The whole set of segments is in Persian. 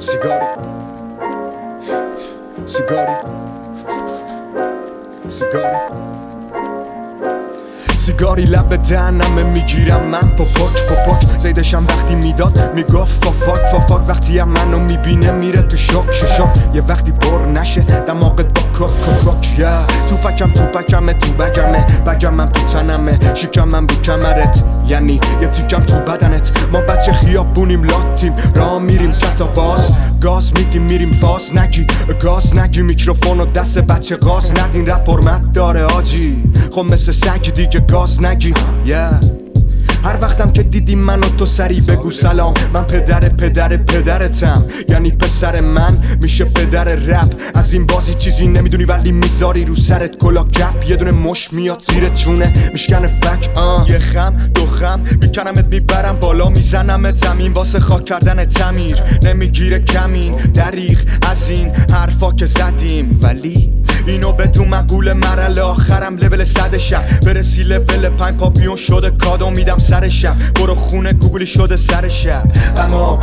سیگاری سیگاری سیگاری سیگاری لب دهنمه میگیرم من پاپاک زیدشم وقتی میداد میگفت فافاک وقتی هم منو میبینه میره تو شاک یه وقتی بر نشه دماغت با کاک تو پکمه تو بگمم تو تنمه شکمم رو کمرت یعنی یه تیکم تو بدنت ما بچه خیابونیم لاتیم راه میریم کتا باز گاز میگیم میریم فاز نگی گاز نگی میکروفون و دست بچه گاز ندین رپ حرمت داره آجی خب مثل سگ دیگه گاز نگی هر وقتم که دیدی منو تو سری بگو سلام من پدرتم یعنی پسر من میشه پدر رپ از این بازی چیزی نمیدونی ولی میذاری رو سرت کلا گپ یه دونه مش میاد زیر چونه میشکنه فک یه خم دو خم میکنمت میبرم بالا میزنمت زمین واسه خاک کردن تعمیر نمیگیره کمین دریغ از این حرفا که زدیم ولی اینو بدون مقول مرل آخرم لول 100 شب برسی لول 5 پاپیون شده کادو میدم سر شب برو خونه گوگلی شده سر شب اما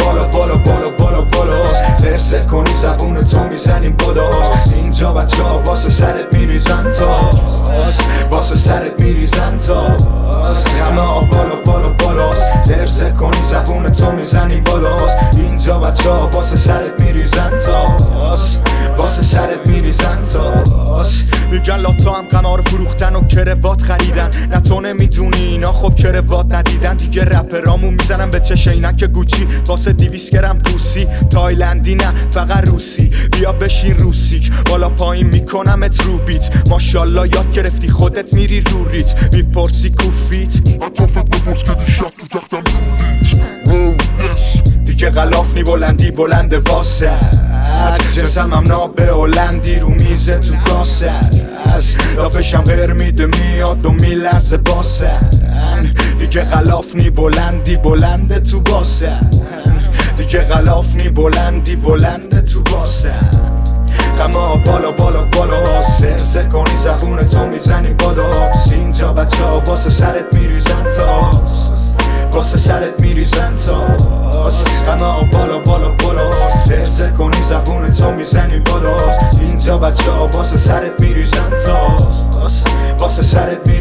بالاست زرزه کنی زبون تو میزنیم بداست اینجا بچه ها واسه سرت میریزن تاست واسه سرت میریزن تاست اما بالاست زرزه کنی زبون تو میزنیم بداست اینجا بچه ها واسه سرت میریزن تاست واسه سرت میریزن تاست میگن لاتا هم قمار فروختن و کروات خریدن نه تو نمیدونی اینا خب کروات ندیدن دیگه رپرامون میزنن به چش عینک گوچی واسه 200 گرم توسی تایلندی نه فقط روسی بیا بشین روسیک بالا پایین میکنمت رو بیت ماشالله یاد گرفتی خودت میری رو ریت میپرسی کوفیت اطرافت بپرس که دیشب تو تختم رو دیگه غلافنی بلندی بلنده واسه جسمم نابه هلندی رو میزه تو کاسه از لافشم غیر میده میاد و میلرزه باسن دیگه غلافنی بلندی بلنده تو باسن دیگه غلافنی بلندی بلنده تو باسن اما بالا سرزه کنی زبون تو میزنیم بداست اینجا بچه ها واسه سرت میریزن تاست واسه سرت میریزن تاست اما بالا سرزه کنی زبون تو میزنیم بداست اینجا بچه ها واسه سرت میریزن تاست واسه سرت میریزن